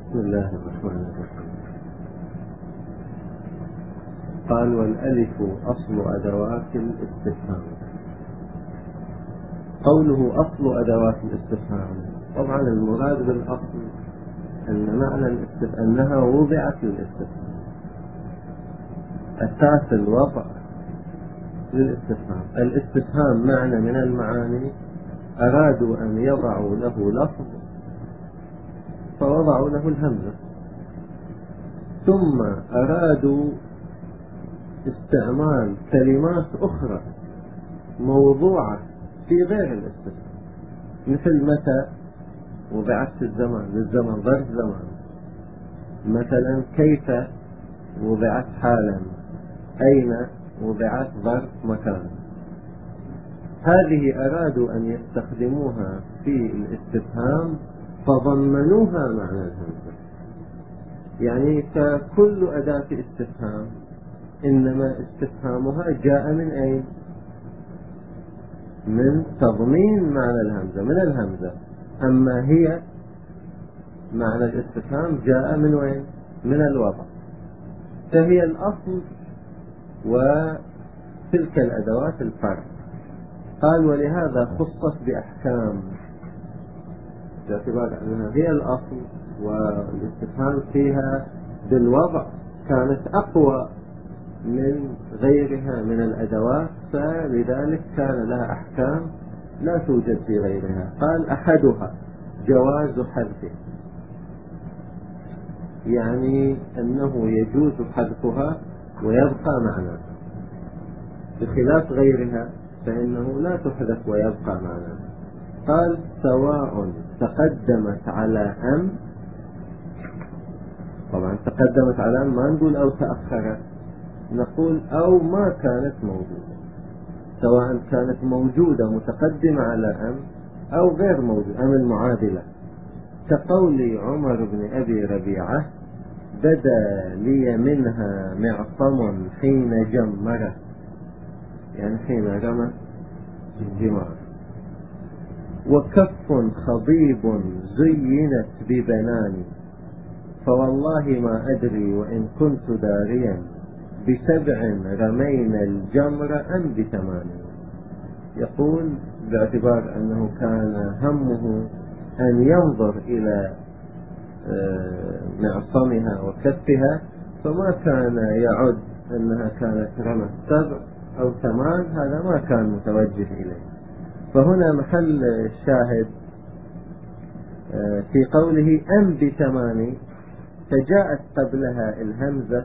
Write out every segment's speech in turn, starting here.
بسم الله الرحمن الرحيم. قال: والألف أصل أدوات الاستفهام. قوله أصل أدوات الاستفهام، طبعا المراد بالأصل أن معنى أنها وضعت للاستفهام، أساس الوضع للاستفهام. الاستفهام معنى من المعاني، أرادوا أن يضعوا له لفظ فوضعوا له الهمزة، ثم أرادوا استعمال كلمات أخرى موضوعة في غير الاستفهام، مثل متى وضعت في الزمان للزمن ظرف زمان، مثلا كيف وضعت حالا، أين وضعت ظرف مكان. هذه أرادوا أن يستخدموها في الاستفهام فضمنوها معنى الهمزة، يعني ككل أداة استفهام إنما استفهامها جاء من أين؟ من تضمين معنى الهمزة، من الهمزة. أما هي معنى الاستفهام جاء من وين؟ من الوضع. فهي الأصل، وتلك الأدوات الفرع. قال: ولهذا خصت بأحكام، باعتبار أنها هي الأصل والاستفهام فيها بالوضع كانت أقوى من غيرها من الأدوات، فلذلك كان لها أحكام لا توجد في غيرها. قال: أحدها جواز حذفه، يعني أنه يجوز حذفها ويبقى معناها، بخلاف غيرها فإنه لا تحذف ويبقى معناها. قال: سواء تقدمت على أم، طبعا تقدمت على أم ما نقول أو تأخرت، نقول أو ما كانت موجودة، سواء كانت موجودة متقدمة على أم أو غير موجودة، أم المعادلة، كقول عمر بن أبي ربيعة: بدا لي منها معصم حين جمره، يعني حين رمى الجمار. وكف خضيب زينت ببنان، فوالله ما أدري وإن كنت داريا بسبع رمينا الجمر أم بثمان. يقول باعتبار أنه كان همه أن ينظر إلى معصمها وكفها، فما كان يعد أنها كانت رمت 7 أو 8، هذا ما كان متوجه إليه. فهنا محل الشاهد في قوله أم ب8، فجاءت قبلها الهمزة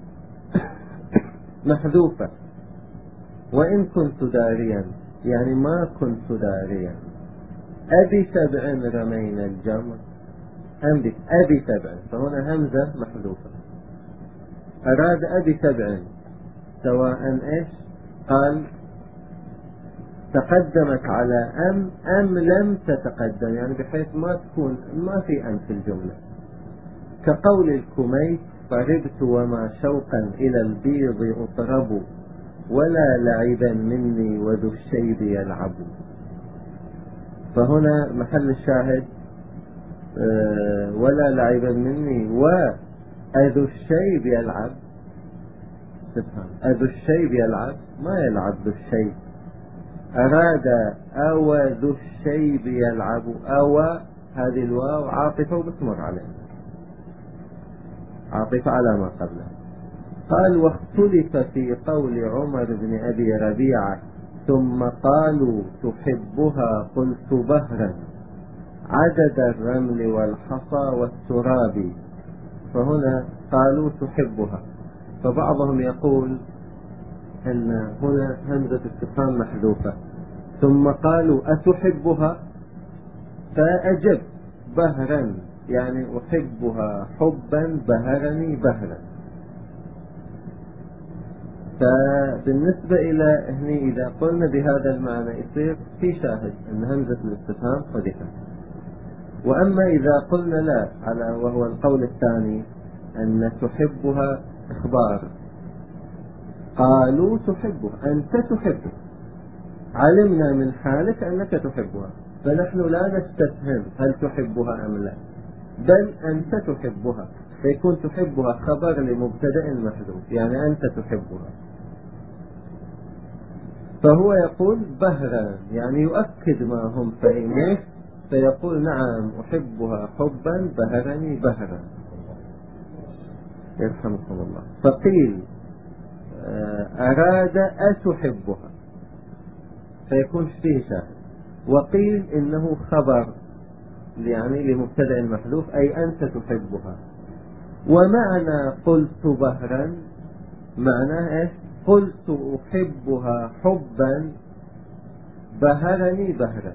محذوفة، وإن كنت داريا يعني ما كنت داريا، أبي 7 رمينا الجمر، أبي 7، فهنا همزة محذوفة. أراد أبي 7 سواء إيش؟ قال: تقدمت على أم لم تتقدم، يعني بحيث ما تكون ما في أم في الجملة، كقول الكميت: قربت وما شوقا إلى البيض أطرب، ولا لعبا مني وذو الشيب يلعب. فهنا محل الشاهد ولا لعبا مني وأذو الشيب يلعب. تفهم أذو الشيب يلعب، ما يلعب ذو الشيب. أراد أو ذو الشيب يلعب، أو هذه الواو عاطفة وبتمر عليه، عاطفة على ما قبله. قال: واختلف في قول عمر بن أبي ربيعة: ثم قالوا تحبها قلت بهرا عدد الرمل والحصى والتراب. فهنا قالوا تحبها، فبعضهم يقول أن هنا همزة استفهام محذوفة، ثم قالوا أتحبها، فأجب بهرا يعني أحبها حبا بهرني بهرا. فبالنسبة إلى هنا إذا قلنا بهذا المعنى يصير في شاهد أن همزة الاستفهام حذفت. وأما إذا قلنا لا، على وهو القول الثاني أن تحبها إخبار، قالوا تحبها، أنت تحبها، علمنا من حالك أنك تحبها، فنحن لا نستفهم هل تحبها أم لا، بل أنت تحبها، فيكون تحبها خبر لمبتدأ محذوف، يعني أنت تحبها. فهو يقول بهرا، يعني يؤكد ما هم فإنه، فيقول نعم أحبها حبا بهرني بهرا. يرحمكم الله. فقيل أراد أتحبها، فيكون فيه شاهد. وقيل إنه خبر يعني لمبتدأ محذوف، أي أنت تحبها. ومعنى قلت بهرا معناه إيش؟ قلت أحبها حبا بهرني بهرا.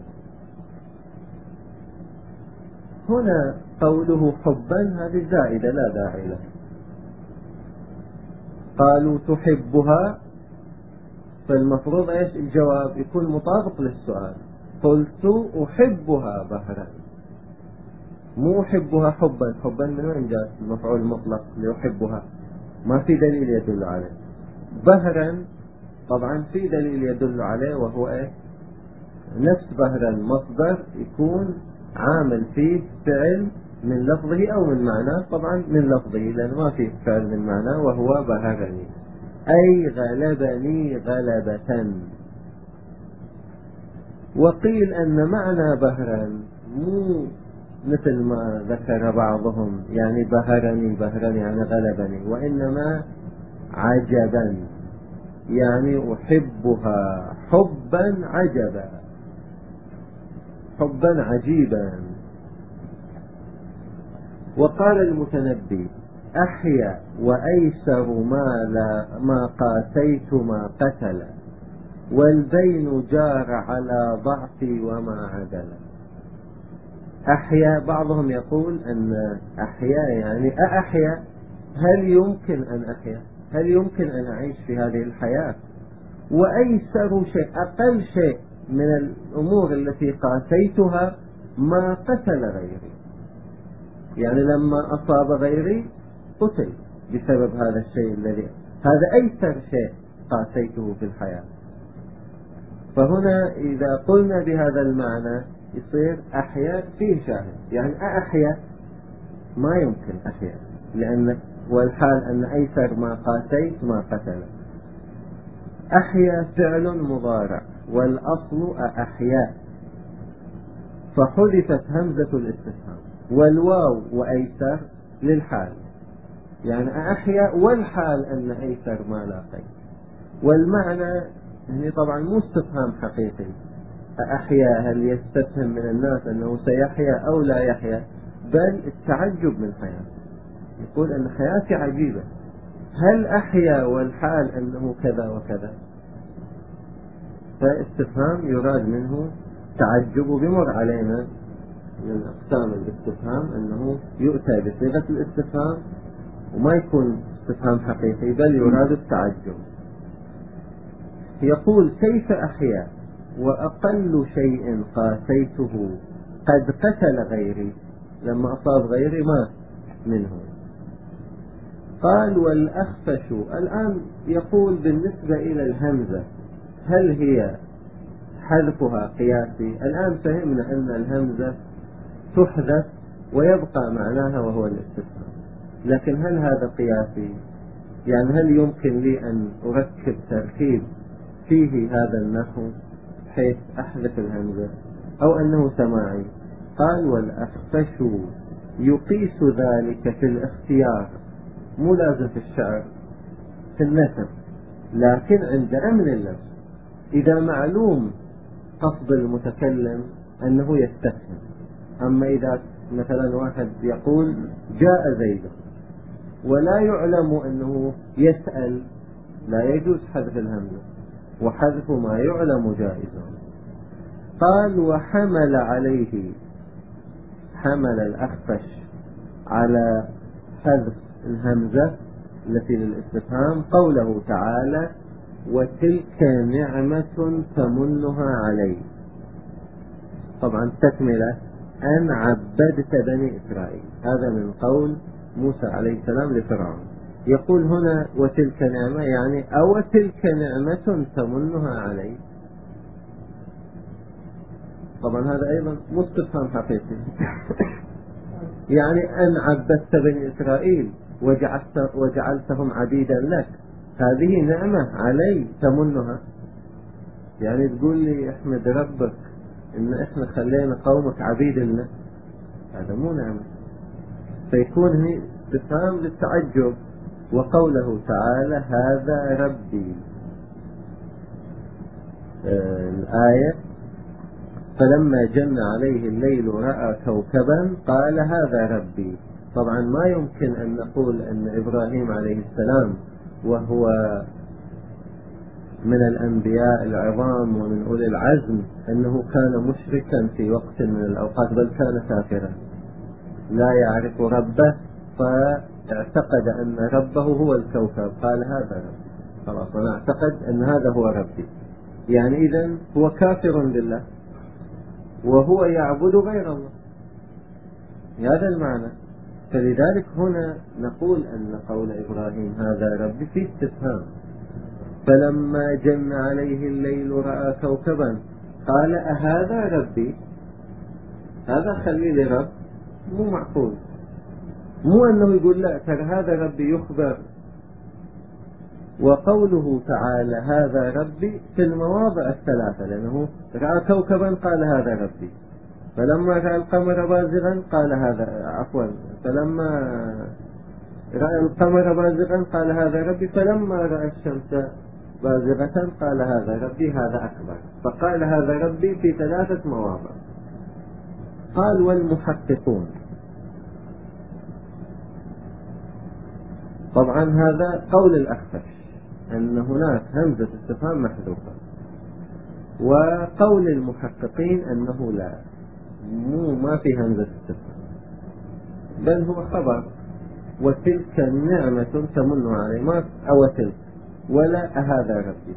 هنا قوله حبا هذه زائدة لا داعي لها. قالوا تحبها، فالمفروض إيش الجواب يكون مطابق للسؤال. قلت أحبها بهرا، مو أحبها حبا. حبا من وين جاء المفعول المطلق لأحبها؟ ما في دليل يدل عليه. بهرا طبعا في دليل يدل عليه، وهو إيه؟ نفس بهرا مصدر يكون عامل فيه فعل من لفظه أو من معناه. طبعا من لفظه لأن ما فيه فعل من معناه، وهو بهرني أي غلبني غلبة. وقيل أن معنى بهرا مو مثل ما ذكر بعضهم، يعني بهرني بهرني يعني غلبني، وإنما عجبا، يعني أحبها حبا عجبا، حبا عجيبا. وقال المتنبي أحيا وأيسر ما قاسيت ما قتل، والبين جار على ضعفي وما عدل. أحيا بعضهم يقول أن أحيا يعني أحيا، هل يمكن أن أحيا؟ هل يمكن أن أعيش في هذه الحياة؟ وأيسر شيء، أقل شيء من الأمور التي قاسيتها ما قتل غيري، يعني لما أصاب غيري قتل بسبب هذا الشيء الذي، هذا أيسر شيء قاسيته في الحياة. فهنا إذا قلنا بهذا المعنى يصير أحيا فيه شاهد، يعني أحيا ما يمكن أحيا، لأن والحال أن أيسر ما قاسيت ما قتل. أحيا فعل مضارع والأصل أحيا، فحذفت همزة الاستفهام، والواو وأيسر للحال، يعني أحيا والحال أن أيسر ما لاقيت. والمعنى هنا طبعا مو استفهام حقيقي، أحيا هل يستفهم من الناس أنه سيحيا أو لا يحيا، بل التعجب من حياته، يقول أن حياتي عجيبة، هل أحيا والحال أنه كذا وكذا. فاستفهام يراد منه تعجب. بمر علينا من أقسام الاستفهام أنه يؤتى بصيغة الاستفهام وما يكون استفهام حقيقي، بل يراد التعجب. يقول كيف أحيا وأقل شيء قاسيته قد قتل غيري، لما أصاب غيري مات منه. قال والأخفش، الآن يقول بالنسبة إلى الهمزة هل هي حذفها قياسي؟ الآن فهمنا أن الهمزة تحذف ويبقى معناها وهو الاستفهام، لكن هل هذا قياسي؟ يعني هل يمكن لي أن أركب تركيب فيه هذا النحو حيث أحذف الهمزة، أو أنه سماعي؟ قال والأخفش يقيس ذلك في الاختيار، مو لازم في الشعر، في النثر، لكن عند أمن اللفظ، إذا معلوم قصد المتكلم أنه يستفهم. أما إذا مثلا واحد يقول جاء زيد ولا يعلم أنه يسأل، لا يجوز حذف الهمزة، وحذف ما يعلم جائز. قال وحمل عليه، حمل الأخفش على حذف الهمزة التي للاستفهام قوله تعالى وتلك نعمة تمنها علي. طبعا تكملة أن عبدت بني إسرائيل، هذا من قول موسى عليه السلام لفرعون. يقول هنا وتلك نعمة، يعني أو تلك نعمة تمنها علي. طبعا هذا أيضا مستفهام حقيقي. يعني أن عبدت بني إسرائيل وجعلتهم عبيدا لك، هذه نعمة علي تمنها. يعني تقول لي احمد ربك ان احنا خلينا قومك عبيد لنا، هذا مو نعمة. فيكون هنا استفهام للتعجب. وقوله تعالى هذا ربي، الآية فلما جن عليه الليل رأى كوكبا قال هذا ربي. طبعا ما يمكن أن نقول أن إبراهيم عليه السلام وهو من الأنبياء العظام ومن أولي العزم أنه كان مشركا في وقت من الأوقات، بل كان كافرا لا يعرف ربه، فاعتقد أن ربه هو الكوكب، قال هذا ربي، خلاص أنا أعتقد أن هذا هو ربي. يعني إذن هو كافر بالله وهو يعبد غير الله، هذا المعنى. فلذلك هنا نقول أن قول إبراهيم هذا ربي في استفهام. فلما جن عليه الليل رأى كوكبا قال أهذا ربي، هذا خليل رب، مو معقول. مو أنه يقول لا ترى هذا ربي يخبر. وقوله تعالى هذا ربي في المواضع الثلاثة، لأنه رأى كوكبا قال هذا ربي، فلما رأى القمر بازغا قال هذا، عفوا، فلما رأى القمر بازغا قال هذا ربي، فلما رأى الشمس بازغة قال هذا ربي، هذا أكبر. فقال هذا ربي في 3 مواضع. قال والمحققون، طبعا هذا قول الأخفش أن هناك همزة استفهام محذوفة، وقول المحققين أنه لا، ما في همزة استفهام، بل هو خبر. وتلك النعمة تمن علي، ما أو تلك ولا أهذا ربي.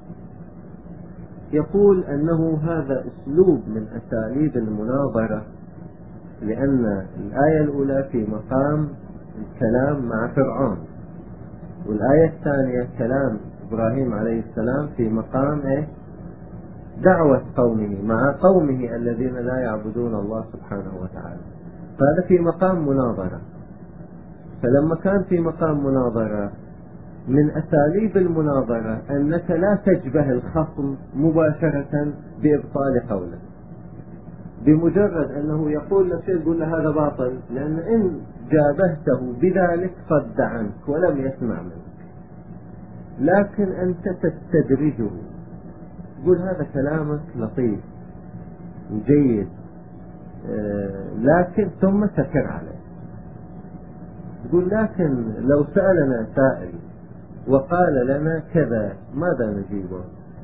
يقول أنه هذا أسلوب من أساليب المناظرة، لأن الآية الأولى في مقام الكلام مع فرعون، والآية الثانية كلام إبراهيم عليه السلام في مقام دعوة قومه مع قومه الذين لا يعبدون الله سبحانه وتعالى. فهذا في مقام مناظرة. فلما كان في مقام مناظرة، من أساليب المناظرة أنك لا تجبه الخصم مباشرة بإبطال قوله. بمجرد أنه يقول لك شيء تقول له هذا باطل، لأن إن جابهته بذلك صد عنك ولم يسمع منك. لكن أنت تستدرجه، تقول هذا كلامك لطيف وجيد، لكن ثم تكر عليه. تقول لكن لو سألنا سائل وقال لنا كذا ماذا نجيبه؟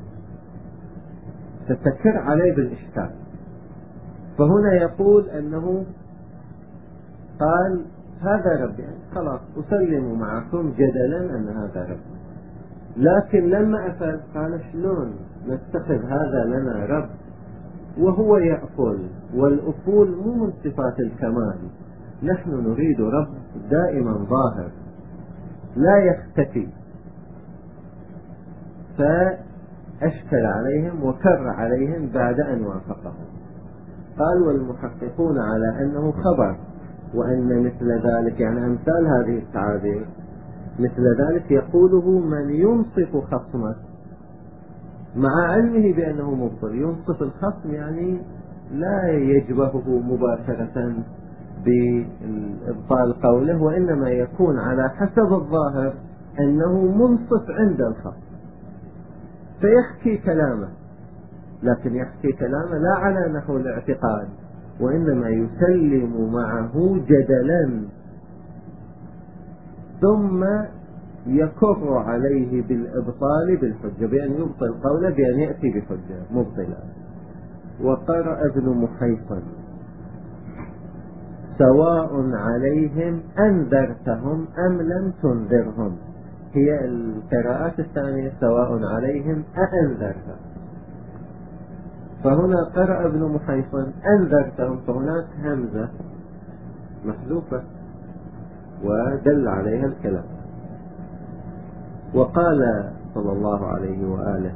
فتكر عليه بالإشكال. فهنا يقول أنه قال هذا ربي، خلاص أسلم معكم جدلا أن هذا ربي. لكن لما أفل قال شلون نتخذ هذا لنا رب وهو يأكل، والأكول مو من صفات الكمال. نحن نريد رب دائما ظاهر لا يختفي. فأشكل عليهم وكر عليهم بعد أن وافقهم. قال والمحققون على أنه خبر، وأن مثل ذلك يعني أمثال هذه التعابير مثل ذلك يقوله من ينصف خصمه مع علمه بأنه مبطل. ينصف الخصم يعني لا يجبهه مباشرة بإبطال قوله، وإنما يكون على حسب الظاهر أنه منصف عند الخصم، فيحكي كلامه، لكن يحكي كلامه لا على نحو الاعتقاد، وإنما يسلم معه جدلا، ثم يكر عليه بالإبطال بالحجة، بأن يبطل قوله بأن يأتي بحجة مبطلة. وقرأ ابن محيصن سواء عليهم أنذرتهم أم لم تنذرهم. هي القراءات الثانية سواء عليهم أأنذرتهم. فهنا قرأ ابن محيصن أنذرتهم، فهناك همزة محذوفة ودل عليها الكلام. وقال صلى الله عليه وآله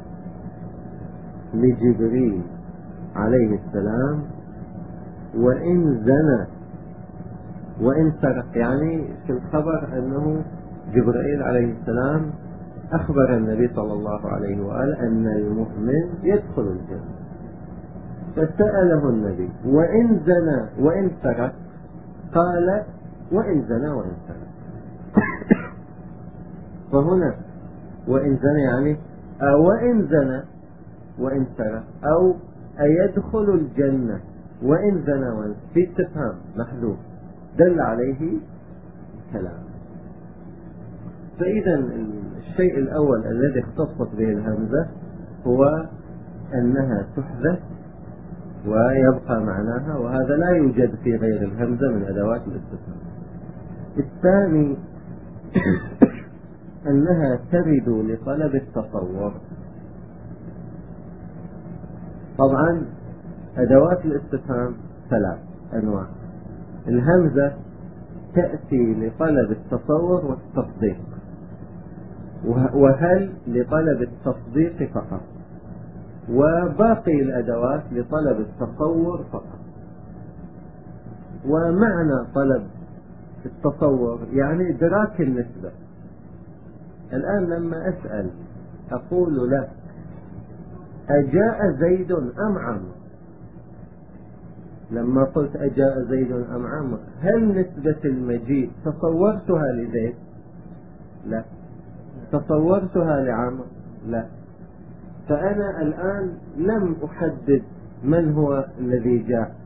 لجبريل عليه السلام وإن زنى وإن سرق، يعني في الخبر أنه جبرائيل عليه السلام أخبر النبي صلى الله عليه وآله أن المؤمن يدخل الجنة، فسأله النبي وإن زنى وإن سرق؟ قال وإن زنى وإن سرق. فهنا وإن زنى يعني وإن زنى وإن سرق، أو أيدخل الجنة وإن زنى وإن سرق، في استفهام محذوف دل عليه كلام. فإذا الشيء الأول الذي اختصت به الهمزة هو أنها تحذف ويبقى معناها، وهذا لا يوجد في غير الهمزة من أدوات الاستفهام. الثاني أنها ترد لطلب التصور. طبعا أدوات الاستفهام ثلاث أنواع. الهمزة تأتي لطلب التصور والتصديق، وهل لطلب التصديق فقط، وباقي الأدوات لطلب التصور فقط. ومعنى طلب التصور يعني إدراك النسبة. الآن لما أسأل أقول لك أجاء زيد أم عمرو، لما قلت أجاء زيد أم عمرو هل نسبة المجيء تصورتها لزيد؟ لا. تصورتها لعمرو؟ لا. فأنا الآن لم أحدد من هو الذي جاء،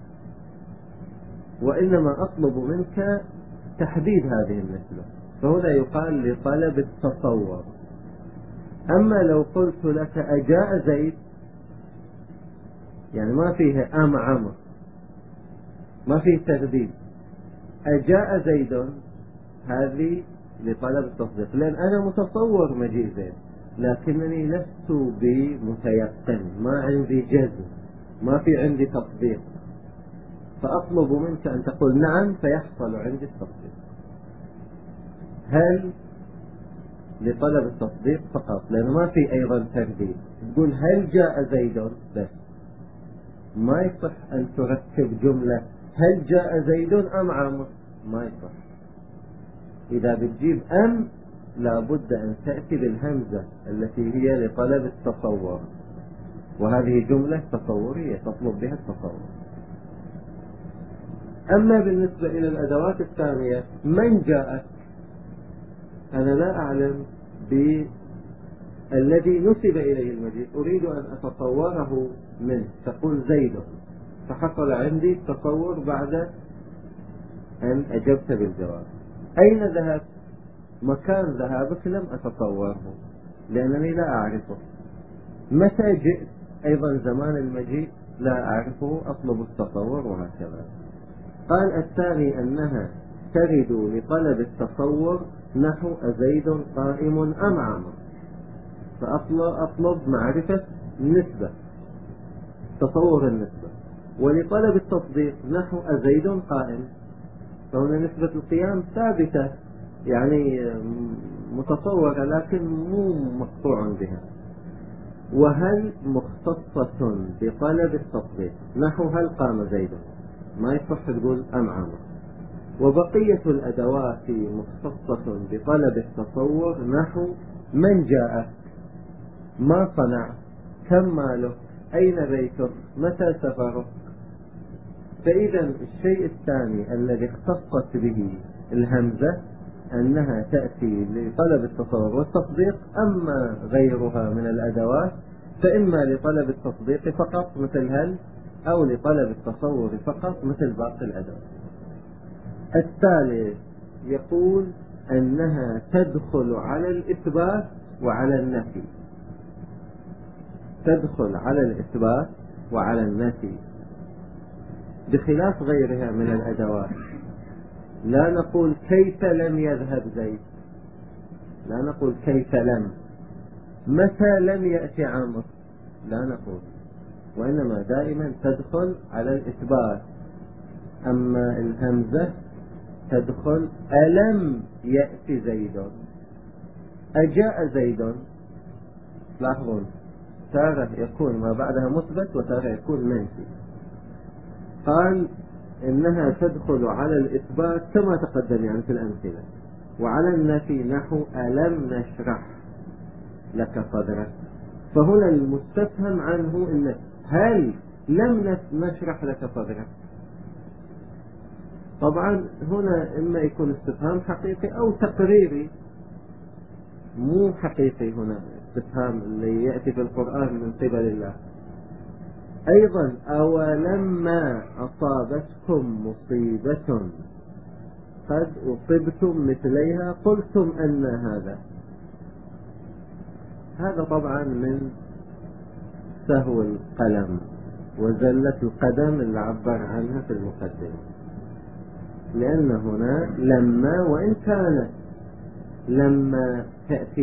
وإنما أطلب منك تحديد هذه النسبة، فهنا يقال لطلب التصور. أما لو قلت لك أجاء زيد، يعني ما فيه أم عمرو، ما فيه ترديد، أجاء زيد، هذه لطلب التصديق، لأن أنا متصور مجيء زيد لكنني لست بمتيقن، ما عندي جزم، ما في عندي تصديق، فأطلب منك أن تقول نعم فيحصل عندي التصديق. هل لطلب التصديق فقط، لأنه ما في أيضا ترديد. تقول هل جاء زيد بس، ما يصح أن تركب جملة هل جاء زيد أم عمرو، ما يصح. إذا بتجيب أم لابد أن تأتي بالهمزة التي هي لطلب التصور، وهذه جملة تصورية تطلب بها التصور. أما بالنسبة إلى الأدوات الثانية، من جاءك، أنا لا أعلم بالذي نسب إليه المجيء، أريد أن أتصوره منه، تقول زيد، فحصل عندي تصور بعد أن أجبت بالجواب. أين ذهبت؟ مكان ذهابك لم أتصوره لأنني لا أعرفه. متى جئت؟ أيضا زمان المجيء لا أعرفه، أطلب التصور، وهكذا. قال الثاني أنها ترد لطلب التصور نحو أزيد قائم أم عمرو، فأطلب معرفة النسبة، تصور النسبة. ولطلب التصديق نحو أزيد قائم، فهنا نسبة القيام ثابتة، يعني متصورة لكن مو مقطوع بها. وهل مختصة بطلب التصديق نحو هل قام زيد، ما يصح تقول أم عمرو. وبقية الأدوات مختصة بطلب التصور نحو من جاء، ما صنع، كم ماله، أين بيته، متى سفره. فإذا الشيء الثاني الذي اختصت به الهمزة أنها تأتي لطلب التصور والتصديق. أما غيرها من الأدوات فإما لطلب التصديق فقط مثل هل، أو لطلب التصور فقط مثل باقي الأدوات. الثالث يقول أنها تدخل على الإثبات وعلى النفي، تدخل على الإثبات وعلى النفي بخلاف غيرها من الأدوات. لا نقول كيف لم يذهب زيد، لا نقول كيف لم، متى لم يأتي عمرو، لا نقول، وإنما دائما تدخل على الإثبات. أما الهمزة تدخل ألم يأتي زيد، أجاء زيد. لاحظون تارة يكون ما بعدها مثبت وتارة يكون منفي. قال إنها تدخل على الإثبات كما تقدم يعني في الأمثلة، وعلى النفي نحو ألم نشرح لك صدرك. فهنا المستفهم عنه إن هل لم نشرح لك صدرك؟ طبعا هنا إما يكون استفهام حقيقي أو تقريري، مو حقيقي. هنا استفهام اللي يأتي في القرآن من قبل الله. أيضا أولما أصابتكم مصيبة قد أصبتم مثليها قلتم أن هذا طبعا من سهو القلم وزلة القدم اللي عبر عنها في المقدمة، لأن هنا لما، وإن كانت لما تأتي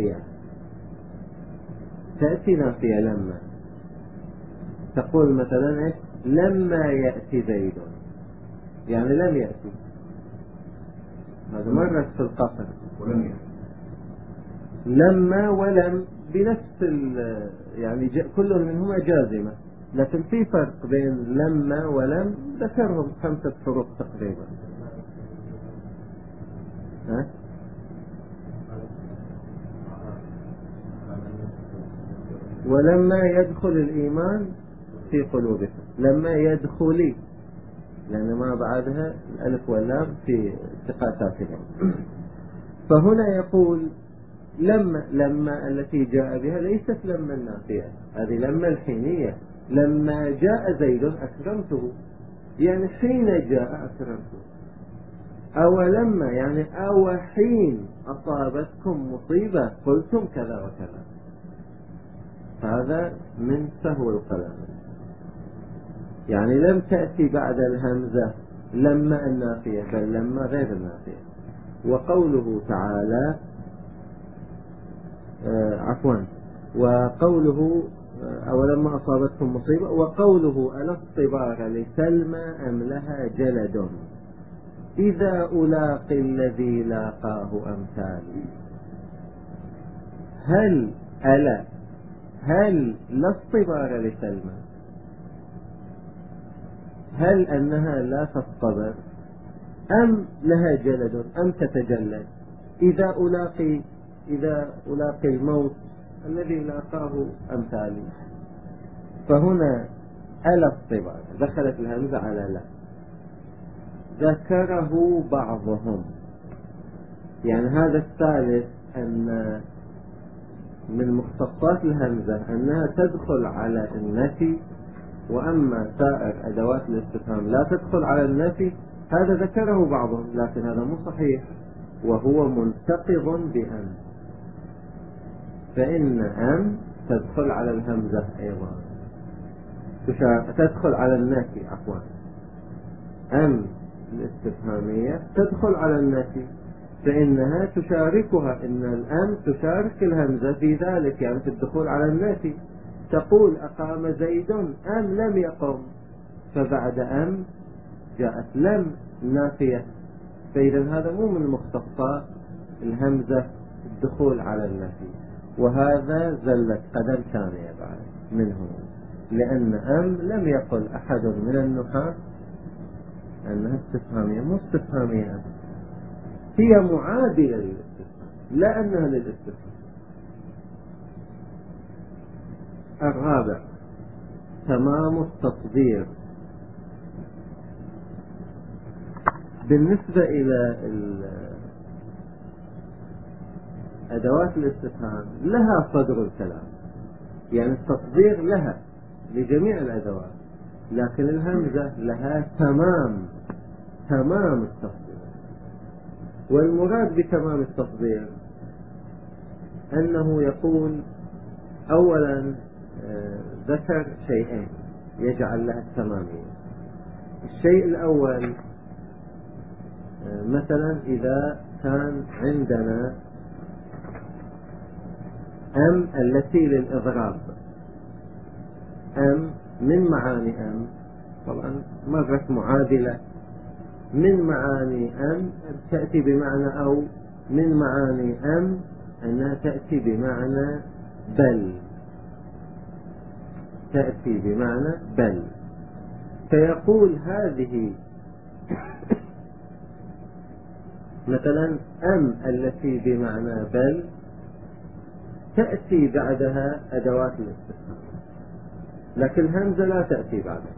نافية لما تقول مثلا إيش؟ لما يأتي زيد، يعني لم يأتي. هذا مرت في القصر لما ولم بنفس يعني كل منهما جازمة، لكن في فرق بين لما ولم ذكرهم 5 فروق تقريبا. ولما يدخل الإيمان في قلوبكم، لما يدخلي، لأن ما بعدها الألف واللام في اتقاءاتهم. فهنا يقول لما التي جاء بها ليست لما النافية، هذه لما الحينية. لما جاء زيد أكرمته، يعني حين جاء أكرمته. أو لما يعني أو حين أصابتكم مصيبة قلتم كذا وكذا. هذا من سهو القلم، يعني لم تأتي بعد الهمزة لما النافية، بل لما غير النافية. وقوله تعالى وقوله أولما أصابتكم مصيبة، وقوله ألا الصبار لسلمى أم لها جلد إذا ألاقي الذي لاقاه أمثالي. هل لا الصبار لسلمى، هل أنها لا تصطبر، أم لها جلد، أم تتجلد إذا ألاقي الموت الذي لاقاه أمثالي. فهنا ألا الصبار دخلت الهمزة على لا، ذكره بعضهم، يعني هذا الثالث أن من مختصات الهمزة أنها تدخل على النفي، وأما سائر أدوات الاستفهام لا تدخل على النفي. هذا ذكره بعضهم، لكن هذا مو صحيح، وهو منتقض بأن، فإن أن تدخل على الهمزة أيضا، تدخل على النفي أن الاستفهامية تدخل على النفي، فإنها تشاركها، إن الأن تشارك الهمزة في ذلك، يعني في الدخول على النفي. تقول أقام زيد أم لم يقم، فبعد أم جاءت لم نافية، فإذا هذا مو من مختصات الهمزة الدخول على النفي. وهذا زلت قدم ثانية بعد منهم، لأن أم لم يقل أحد من النحاة أنها استفهامية، مو استفهامية أم، هي معادلة للاستفهام، لا أنها للاستفهام. الرابع تمام التصدير. بالنسبة إلى أدوات الاستفهام لها صدر الكلام، يعني التصدير لها لجميع الأدوات، لكن الهمزة لها تمام التصدير. والمراد بتمام التصدير أنه يقول أولا ذكر شيئين يجعل لها التمامية. الشيء الأول مثلا إذا كان عندنا أم التي للإضراب، أم من معاني أم طبعا مرت معادلة، من معاني أم تأتي بمعنى أو، من معاني أم أنها تأتي بمعنى بل، فيقول هذه مثلا أم التي بمعنى بل تأتي بعدها أدوات الاستفهام، لكن الهمزة لا تأتي بعدها.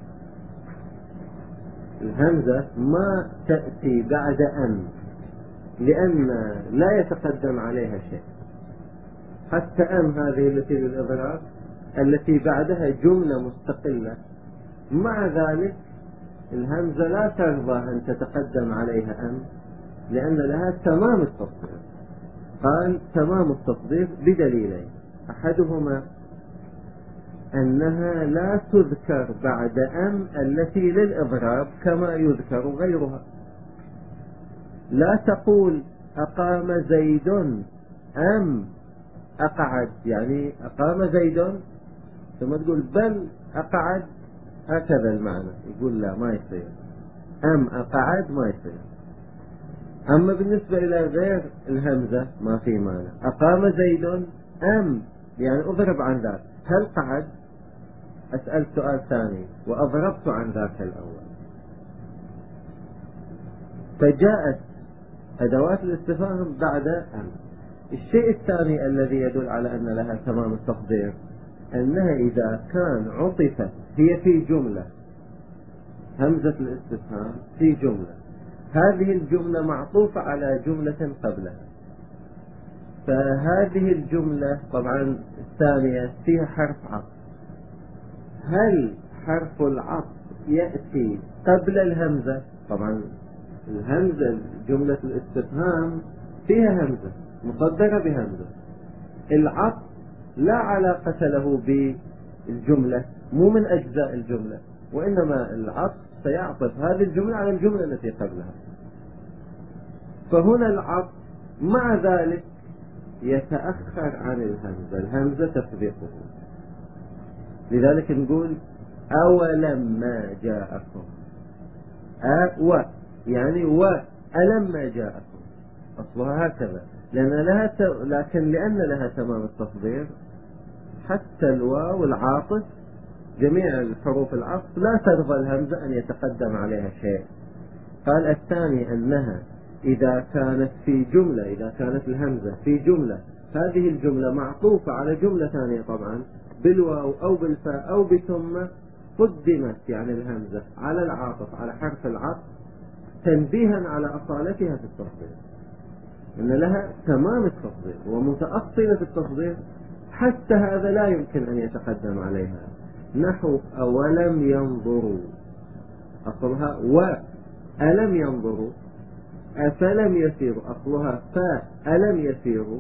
الهمزة ما تأتي بعد أم، لأن لا يتقدم عليها شيء. حتى أم هذه التي للإضراب التي بعدها جملة مستقلة، مع ذلك الهمزة لا ترضى أن تتقدم عليها أم، لأن لها تمام التصدير. قال تمام التصدير بدليلين: أحدهما أنها لا تذكر بعد أم التي للإضراب كما يذكر غيرها. لا تقول أقام زيد أم أقعد، يعني أقام زيد ثم تقول بل أقعد، هكذا المعنى. يقول لا، ما يصير. أم أقعد ما يصير. أما بالنسبة إلى غير الهمزة ما في معنى. أقام زيد أم، يعني أضرب عن ذاك. هل قعد؟ أسأل سؤال ثاني وأضربت عن ذاك الأول. فجاءت أدوات الاستفهام بعد أم. الشيء الثاني الذي يدل على أن لها تمام التصدير أنها إذا كان عطفت، هي في جملة، همزة الاستفهام في جملة، هذه الجملة معطوفة على جملة قبلها، فهذه الجملة طبعا الثانية فيها حرف عطف. هل حرف العطف يأتي قبل الهمزة؟ طبعا الهمزة جملة الاستفهام فيها همزة مصدرة بهمزة. العطف لا علاقة له بالجملة، مو من أجزاء الجملة، وإنما العطف سيعطف هذه الجملة على الجملة التي قبلها. فهنا العطف مع ذلك يتأخر عن الهمزة، الهمزة تسبقه. لذلك نقول أولما جاءكم، يعني وألما جاءكم، أصلها هكذا، لكن لأن لها تمام التصدير حتى الواو العاطف جميع الحروف العطف لا ترضى الهمزة أن يتقدم عليها شيء. قال الثاني أنها إذا كانت في جملة، إذا كانت الهمزة في جملة، هذه الجملة معطوفة على جملة ثانية طبعا بالواو أو بالفاء أو بثم، قدمت يعني الهمزة على العاطف، على حرف العطف، تنبيها على أصالتها في التصدير، إن لها تمام التصدير ومتأصلة التصدير، حتى هذا لا يمكن أن يتقدم عليها. نحو أولم ينظروا، أصلها وألم ينظروا. أفلم يسيروا، أصلها فألم يسيروا.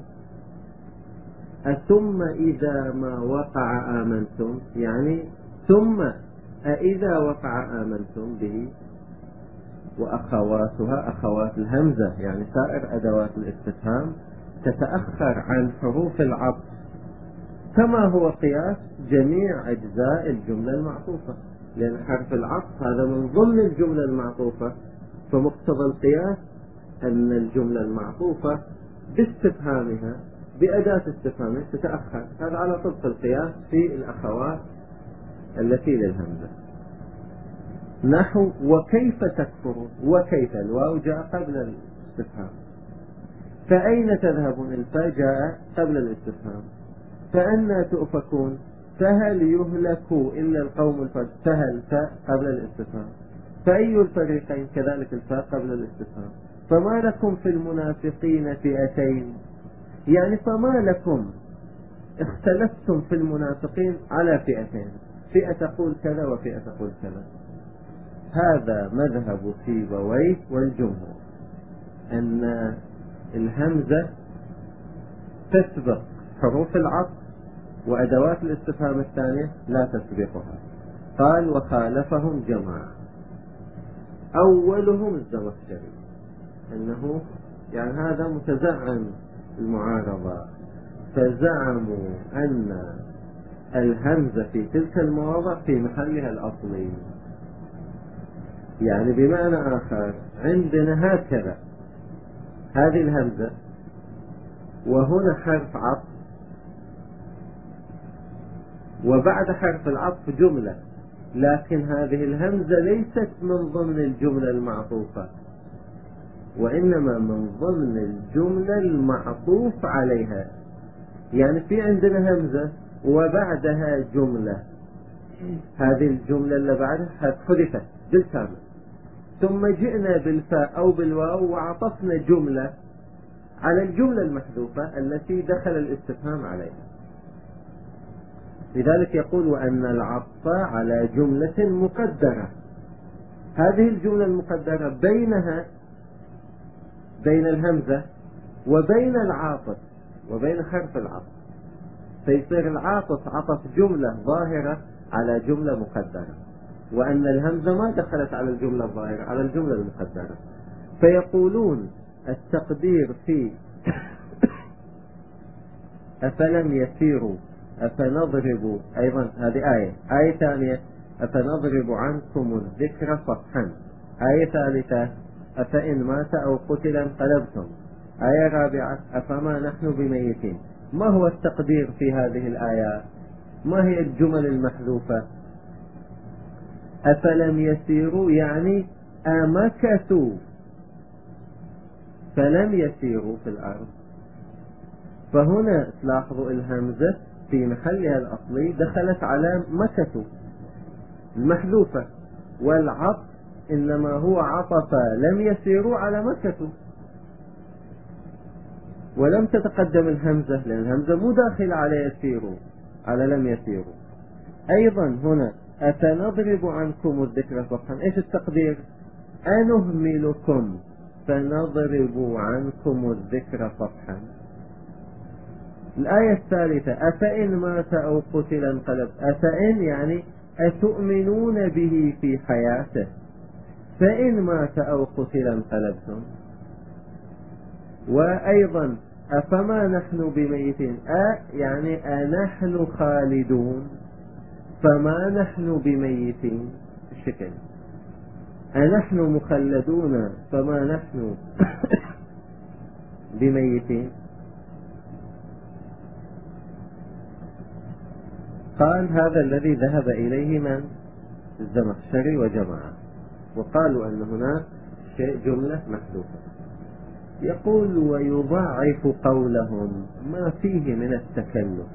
أثم إذا ما وقع آمنتم، يعني ثم أإذا وقع آمنتم به. وأخواتها أخوات الهمزة، يعني سائر أدوات الاستفهام تتأخر عن حروف العطف كما هو قياس جميع أجزاء الجملة المعطوفة، لأن حرف العطف هذا من ضمن الجملة المعطوفة، فمقتضى القياس أن الجملة المعطوفة باستفهامها بأداة استفهامها تتأخر. هذا على طبق القياس في الأخوات التي للهمزة. نحو وكيف تكفرون، وكيف الواو جاء قبل الاستفهام. فأين تذهبون، الفاء جاء قبل الاستفهام. فأنى تؤفكون، فهل يهلك إلا القوم الفاسقون، فهل فاء قبل الاستفهام. فأي الفريقين، كذلك الفاء قبل الاستفهام. فما لكم في المنافقين فئتين، يعني فما لكم اختلفتم في المنافقين على فئتين، فئة تقول كذا وفئة تقول كذا. هذا مذهب سيبويه والجمهور، أن الهمزة تسبق حروف العطف وأدوات الاستفهام الثانية لا تسبقها. قال وخالفهم جماعة، أولهم الزمخشري، أنه يعني هذا متزعم المعارضة، فزعموا أن الهمزة في تلك المواضع في محلها الأصلي. يعني بمعنى آخر عندنا هكذا هذه الهمزة وهنا حرف عطف، وبعد حرف العطف جملة، لكن هذه الهمزة ليست من ضمن الجملة المعطوفة، وإنما من ضمن الجملة المعطوف عليها. يعني في عندنا همزة وبعدها جملة، هذه الجملة اللي بعدها حذفت بالكامل، ثم جئنا بالفاء أو بالواو وعطفنا جملة على الجملة المحذوفة التي دخل الاستفهام عليها. لذلك يقول وأن العطف على جملة مقدرة، هذه الجملة المقدرة بينها بين الهمزة وبين العاطف وبين حرف العطف، فيصير العاطف عطف جملة ظاهرة على جملة مقدرة، وأن الهمزة ما دخلت على الجملة الظاهرة، على الجملة المقدرة. فيقولون التقدير في أفلم يسيروا أفنضرب، أيضا هذه آية ثانية أفنضرب عنكم الذكر صفحا، آية ثالثة أفإن مات أو قتل انقلبتم، آية رابعة أفما نحن بميتين. ما هو التقدير في هذه الآيات؟ ما هي الجمل المحذوفة؟ أفلم يسيروا يعني أمكثوا، فلم يسيروا في الأرض. فهنا تلاحظوا الهمزة في محلها الأصلي دخلت على مكثوا المحذوفة، والعطف إنما هو عطف لم يسيروا على مكثوا، ولم تتقدم الهمزة لأن الهمزة مو داخل على يسيروا، على لم يسيروا. أيضا هنا أفنضرب عنكم الذكر صفحا، إيش التقدير؟ أنهملكم فنضرب عنكم الذكر صفحا. الآية الثالثة أفإن مات أو قتل انقلب، أفإن يعني أتؤمنون به في حياته، فإن مات أو قتل انقلبتم. وأيضا أفما نحن بميتين، يعني أنحن خالدون، فما نحن بميتين الشكل، أنحن مخلدون فما نحن بميتين. قال هذا الذي ذهب إليه من الزمخشري وجماعة، وقالوا أن هناك شيء جملة محذوفة. يقول ويضاعف قولهم ما فيه من التكلف،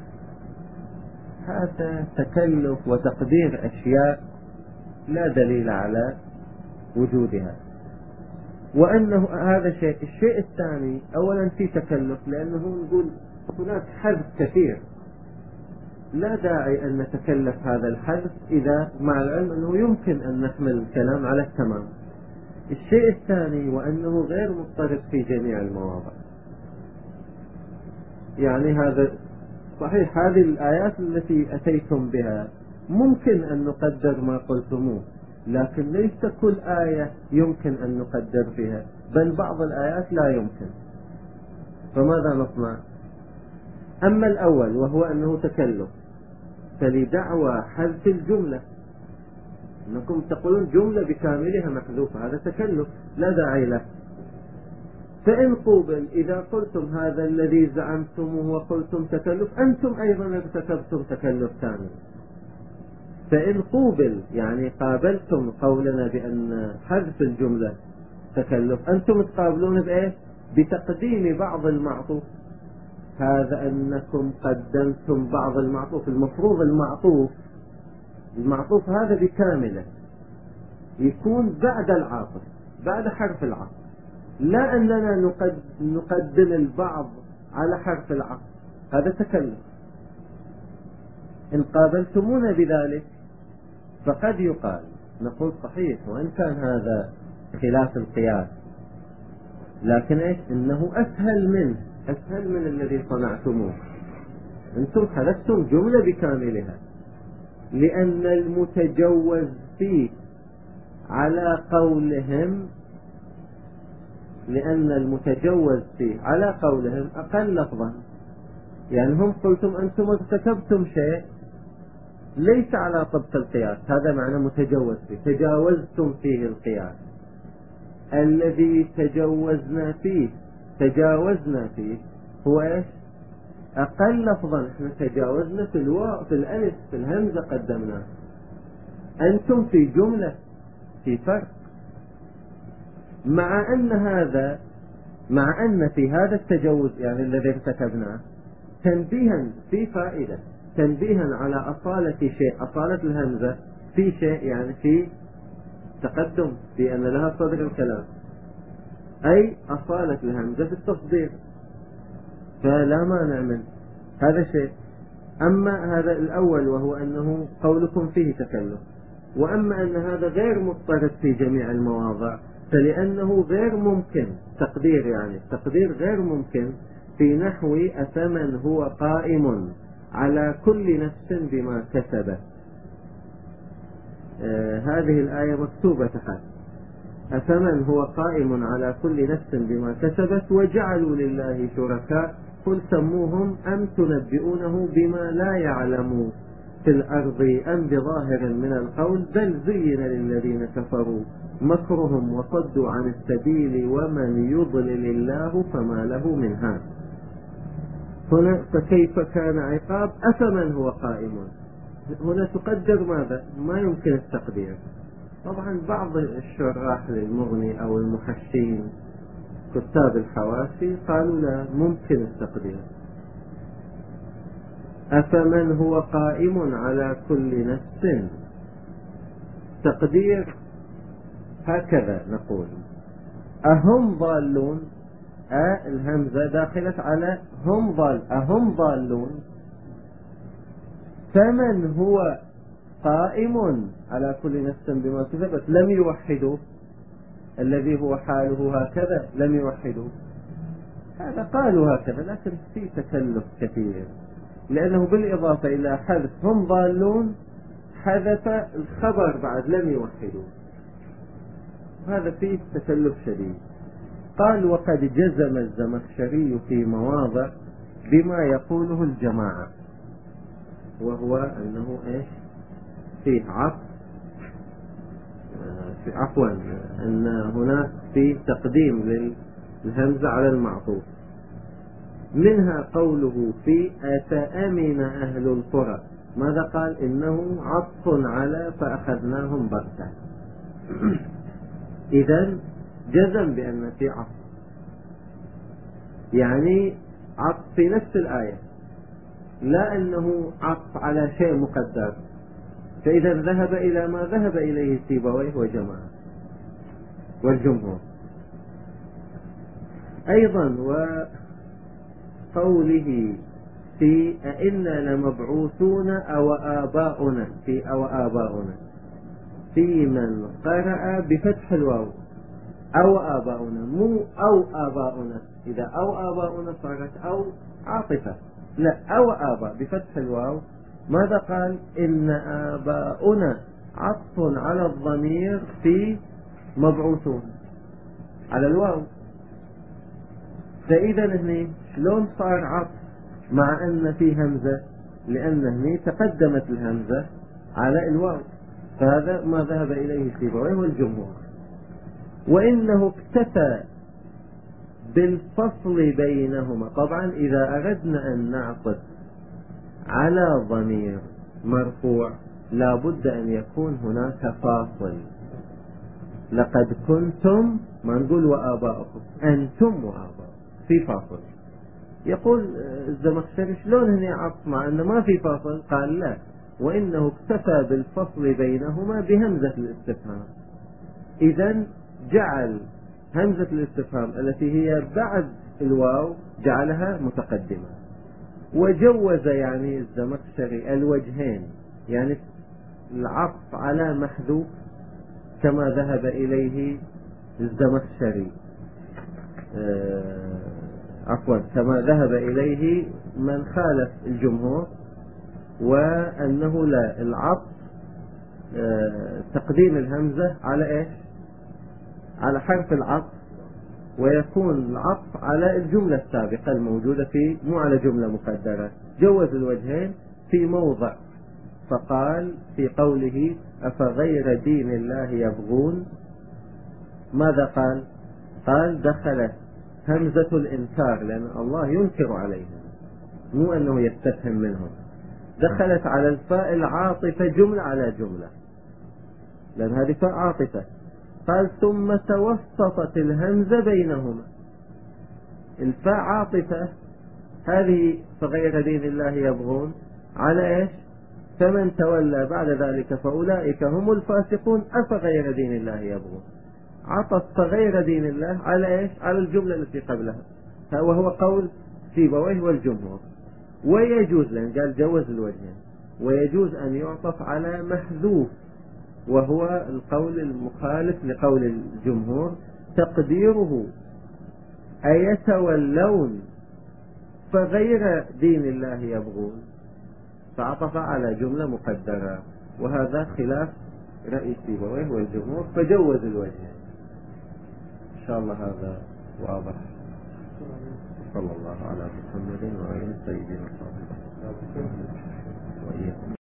هذا تكلف وتقدير أشياء لا دليل على وجودها، وأنه هذا شيء. الشيء الثاني أولا في تكلف لأنه نقول هناك حذف كثير، لا داعي أن نتكلف هذا الحذف إذا مع العلم أنه يمكن أن نحمل الكلام على التمام. الشيء الثاني وأنه غير مضطرد في جميع المواضع. يعني هذا صحيح، هذه الآيات التي أتيتم بها ممكن أن نقدر ما قلتموه، لكن ليس كل آية يمكن أن نقدر فيها، بل بعض الآيات لا يمكن. فماذا نصنع؟ أما الأول وهو أنه تكلف، فلدعوى حذف الجملة، أنكم تقولون جملة بكاملها محذوفة، هذا تكلف لا داعي له. فإن قوبل إذا قلتم هذا الذي زعمتموه وقلتم تكلف، أنتم أيضا ارتكبتم تكلف ثاني. فإن قوبل يعني قابلتم قولنا بأن حذف الجملة تكلف، أنتم تقابلون بإيه؟ بتقديم بعض المعطوف، هذا أنكم قدمتم بعض المعطوف. المفروض المعطوف هذا بكامله يكون بعد العاطف، بعد حرف العطف، لا أننا نقدم البعض على حرف العطف، هذا تكلف. إن قابلتمونا بذلك فقد يقال، نقول صحيح وإن كان هذا خلاف القياس، لكن إيش؟ إنه أسهل من الذي صنعتموه. أنتم حذفتم جملة بكاملها، لأن المتجوز فيه على قولهم أقل لفظا. يعني هم قلتم أنتم ارتكبتم شيء ليس على طبق القياس، هذا معنى متجوز فيه، تجاوزتم فيه القياس. الذي تجاوزنا فيه هو إيش؟ أقل لفظا. احنا تجاوزنا في الواو، في الألف، في الهمزة قدمناه، أنتم في جملة، في فرق. مع أن في هذا التجوز يعني الذي ارتكبناه تنبيها في فائدة، تنبيها على أصالة الهمزة في شيء، يعني في تقدم في أن لها صدر الكلام، أي أصالة الهمزة في التصدير، فلا مانع من هذا الشيء. أما هذا الأول وهو أنه قولكم فيه تكلف، وأما أن هذا غير مضطرد في جميع المواضع، فلأنه غير ممكن تقدير، يعني التقدير غير ممكن في نحو أثمن هو قائم على كل نفس بما كسبت. هذه الآية مكتوبة تحت: أفمن هو قائم على كل نفس بما كسبت وجعلوا لله شركاء قل سموهم أم تنبئونه بما لا يعلم في الأرض أم بظاهر من القول بل زين للذين كفروا مكرهم وصدوا عن السبيل ومن يضلل الله فما له من هاد. هنا فكيف كان عقاب أفمن هو قائم، هنا تقدر ماذا؟ ما يمكن التقدير. طبعا بعض الشراح للمغني أو المحشين كتاب الحواشي قالوا لا، ممكن التقدير. أفمن هو قائم على كل نفس، تقدير هكذا نقول: أهم ضالون، الهمزة داخلة على أهم ضالون، فمن هو قائم على كل نفس بما كسبت، لم يوحدوا الذي هو حاله هكذا، لم يوحدوا هذا، قالوا هكذا، لكن في تكلف كثير، لأنه بالإضافة إلى حذف هم ضالون حذف الخبر بعد لم يوحدوا، هذا فيه تكلف شديد. قال: وقد جزم الزمخشري في مواضع بما يقوله الجماعة، وهو أنه فيه عفوا أن هناك في تقديم للهمزة على المعطوف، منها قوله في أتأمن أهل القرى، ماذا قال؟ إنه عطف على فأخذناهم بغتة. إذن جزم بأن في عطف، يعني عطف في نفس الآية، لا أنه عطف على شيء مقدر، فإذا ذهب إلى ما ذهب إليه سيبويه وجماعة والجمهور. أيضا وقوله في أئنا لمبعوثون أو آباؤنا، في أو آباؤنا، في من قرأ بفتح الواو أو آباؤنا، مو أو آباؤنا، إذا أو آباؤنا صارت أو عاطفة، لا، أو آباء بفتح الواو. ماذا قال؟ إن آباؤنا عطف على الضمير في مبعوثون على الواو، فإذا هني شلون صار عطف مع أن في همزة؟ لأن هني تقدمت الهمزة على الواو، فهذا ما ذهب إليه سيبويه والجمهور. وإنه اكتفى بالفصل بينهما. طبعا إذا أردنا أن نعطف على ضمير مرفوع لا بد أن يكون هناك فاصل، لقد كنتم، ما نقول وآباؤكم، أنتم وآباؤكم، في فاصل. يقول الزمخشري شلون هنا عطف مع أنه ما في فاصل؟ قال لا، وإنه اكتفى بالفصل بينهما بهمزة الاستفهام، إذن جعل همزة الاستفهام التي هي بعد الواو جعلها متقدمة، وجوز يعني الزمخشري الوجهين، يعني العطف على محذوف كما ذهب إليه الزمخشري، عفوا كما ذهب إليه من خالف الجمهور، وأنه لا، العطف تقديم الهمزة على على حرف العطف، ويكون العطف على الجملة السابقة الموجودة مو على جملة مقدرة. جوز الوجهين في موضع، فقال في قوله أفغير دين الله يبغون، ماذا قال؟ قال دخلت همزة الإنكار، لأن الله ينكر عليهم، مو أنه يستفهم منهم، دخلت على الفاء العاطفة جملة على جملة، لأن هذه فاء عاطفة. قال ثم توسطت الهمزة بينهما. الفاء عاطفة، هذه فغير دين الله يبغون على إيش؟ فمن تولى بعد ذلك فأولئك هم الفاسقون أفغير دين الله يبغون. عطف فغير دين الله على إيش؟ على الجملة التي قبلها، وهو قول سيبويه والجمهور. ويجوز، لأن قال جوز الوجهين، ويجوز أن يعطف على محذوف وهو القول المخالف لقول الجمهور، تقديره أيتولون فغير دين الله يبغون، فعطف على جملة مقدرة، وهذا خلاف رأي سيبويه والجمهور، فجوز الوجهين. إن شاء الله هذا واضح. صلى الله على محمد وعلى سيدنا محمد وإياكم.